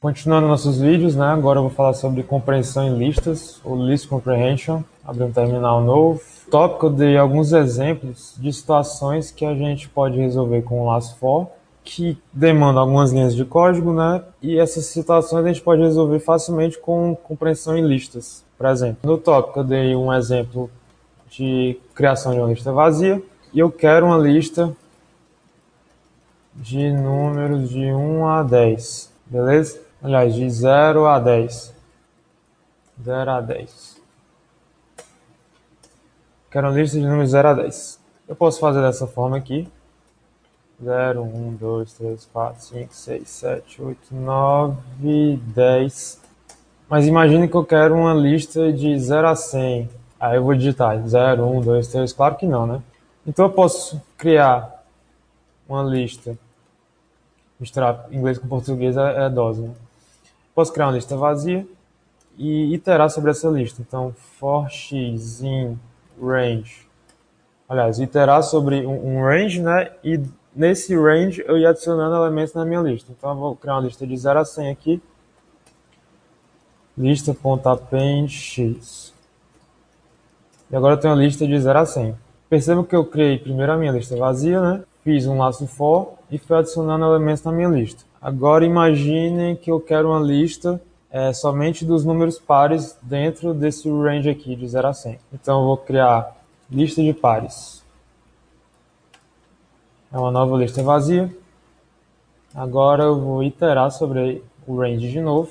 Continuando nossos vídeos, né? Agora eu vou falar sobre compreensão em listas, ou list comprehension, abrir um terminal novo. Tópico, eu dei alguns exemplos de situações que a gente pode resolver com o laço for, que demandam algumas linhas de código, né? E essas situações a gente pode resolver facilmente com compreensão em listas. Por exemplo, no tópico eu dei um exemplo de criação de uma lista vazia, e eu quero uma lista de números de 1 a 10, beleza? Aliás, de 0 a 10. 0 a 10. Quero uma lista de números 0 a 10. Eu posso fazer dessa forma aqui. 0, 1, 2, 3, 4, 5, 6, 7, 8, 9, 10. Mas imagine que eu quero uma lista de 0 a 100. Aí eu vou digitar 0, 1, 2, 3. Claro que não, né? Então eu posso criar uma lista. Misturar inglês com português é dose, né? Posso criar uma lista vazia e iterar sobre essa lista. Então, for x in range. Aliás, iterar sobre um range, né? E nesse range eu ia adicionando elementos na minha lista. Então, eu vou criar uma lista de 0 a 100 aqui. Lista.append x. E agora eu tenho uma lista de 0 a 100. Perceba que eu criei primeiro a minha lista vazia, né? Fiz um laço for e fui adicionando elementos na minha lista. Agora imaginem que eu quero uma lista somente dos números pares dentro desse range aqui de 0 a 100. Então eu vou criar lista de pares. É uma nova lista vazia. Agora eu vou iterar sobre o range de novo.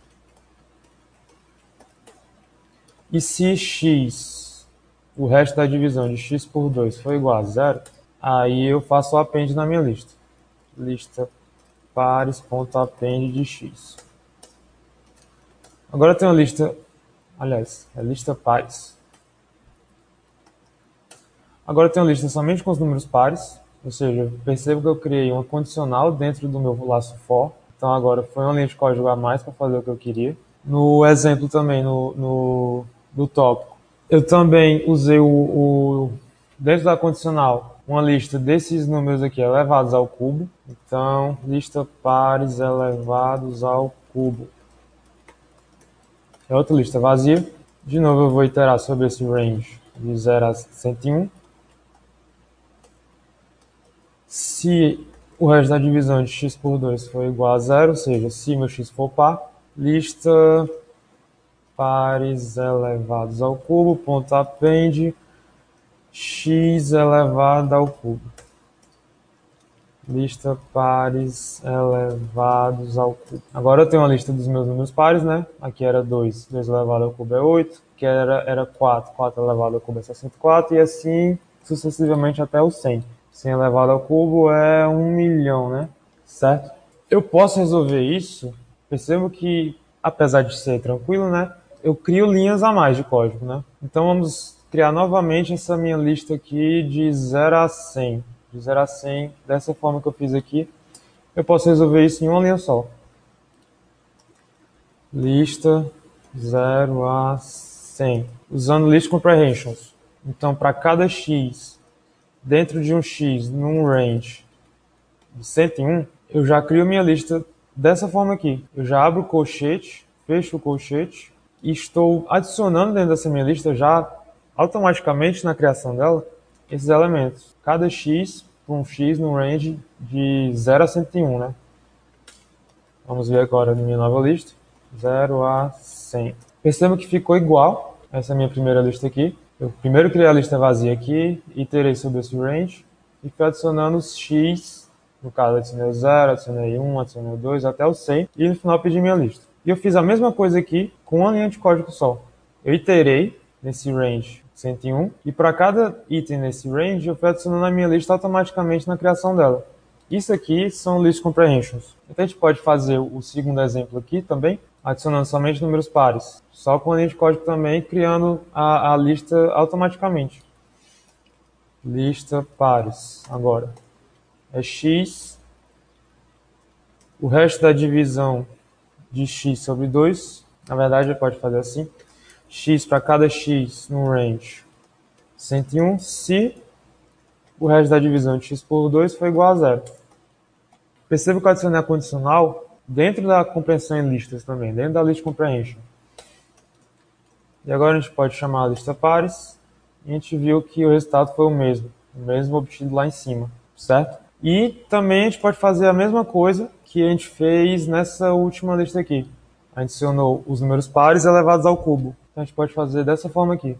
E se x, o resto da divisão de x por 2 for igual a 0, aí eu faço o append na minha lista. Lista pares.append de x. Agora eu tenho a lista, aliás, é lista pares. Agora eu tenho a lista somente com os números pares, ou seja, percebo que eu criei uma condicional dentro do meu laço for. Então agora foi uma linha de código a mais para fazer o que eu queria. No exemplo também, do tópico, eu também usei dentro da condicional, uma lista desses números aqui elevados ao cubo. Então, lista pares elevados ao cubo. É outra lista vazia. De novo eu vou iterar sobre esse range de 0 a 101. Se o resto da divisão de x por 2 for igual a 0, ou seja, se meu x for par, lista pares elevados ao cubo, ponto append, x elevado ao cubo. Lista pares elevados ao cubo. Agora eu tenho uma lista dos meus números pares, né? Aqui era 2, 2 elevado ao cubo é 8, que era 4, 4 elevado ao cubo é 64, e assim sucessivamente até o 100. 100 elevado ao cubo é 1 milhão, né? Certo? Eu posso resolver isso, percebo que, apesar de ser tranquilo, né? Eu crio linhas a mais de código, né? Então vamos criar novamente essa minha lista aqui de 0 a 100. De 0 a 100, dessa forma que eu fiz aqui, eu posso resolver isso em uma linha só. Lista 0 a 100. Usando list comprehensions. Então, para cada x, dentro de um x, num range de 101, eu já crio minha lista dessa forma aqui. Eu já abro o colchete, fecho o colchete, e estou adicionando dentro dessa minha lista já automaticamente na criação dela esses elementos. Cada x para um x no range de 0 a 101, né? Vamos ver agora na minha nova lista. 0 a 100. Perceba que ficou igual essa minha primeira lista aqui. Eu primeiro criei a lista vazia aqui, iterei sobre esse range e fui adicionando os x. No caso, adicionei o 0, adicionei 1, adicionei o 2, até o 100. E no final pedi minha lista. E eu fiz a mesma coisa aqui com uma linha de código só. Eu iterei nesse range 101. E para cada item nesse range, eu fui adicionando na minha lista automaticamente na criação dela. Isso aqui são list comprehensions. Então a gente pode fazer o segundo exemplo aqui também, adicionando somente números pares. Só com a linha de código também, criando a lista automaticamente. Lista pares. Agora é x. O resto da divisão de x sobre 2. Na verdade, ele pode fazer assim. X para cada x no range 101, se o resto da divisão de x por 2 for igual a 0. Perceba que eu adicionei a condicional dentro da compreensão em listas também, dentro da list comprehension. E agora a gente pode chamar a lista pares, e a gente viu que o resultado foi o mesmo obtido lá em cima, certo? E também a gente pode fazer a mesma coisa que a gente fez nessa última lista aqui. Adicionou os números pares elevados ao cubo. Então a gente pode fazer dessa forma aqui.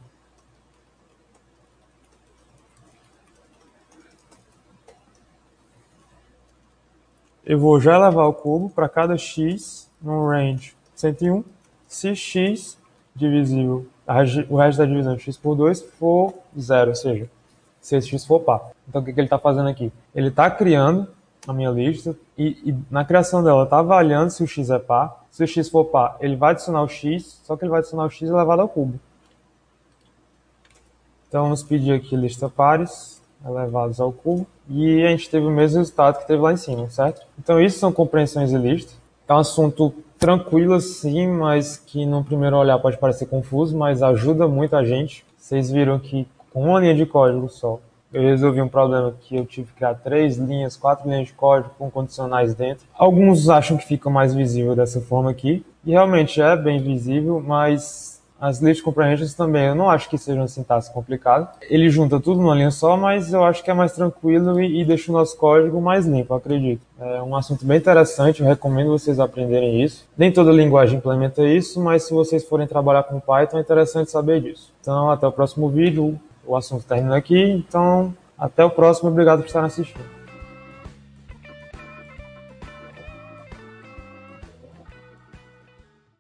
Eu vou já elevar ao cubo para cada x no range 101, se x divisível, o resto da divisão de x por 2 for 0, ou seja, se esse x for par. Então o que ele está fazendo aqui? Ele está criando a minha lista e na criação dela está avaliando se o x é par. Se o x for par, ele vai adicionar o x, só que ele vai adicionar o x elevado ao cubo. Então vamos pedir aqui lista pares elevados ao cubo e a gente teve o mesmo resultado que teve lá em cima, certo? Então isso são compreensões de lista. É um assunto tranquilo sim, mas que no primeiro olhar pode parecer confuso, mas ajuda muito a gente. Vocês viram que com uma linha de código só, eu resolvi um problema que eu tive que criar 3 linhas, 4 linhas de código com condicionais dentro. Alguns acham que fica mais visível dessa forma aqui, e realmente é bem visível, mas as list comprehensions também, eu não acho que seja uma sintaxe complicada. Ele junta tudo numa linha só, mas eu acho que é mais tranquilo e deixa o nosso código mais limpo, eu acredito. É um assunto bem interessante, eu recomendo vocês aprenderem isso. Nem toda linguagem implementa isso, mas se vocês forem trabalhar com Python, é interessante saber disso. Então, até o próximo vídeo. O assunto termina aqui, então até o próximo. Obrigado por estar assistindo.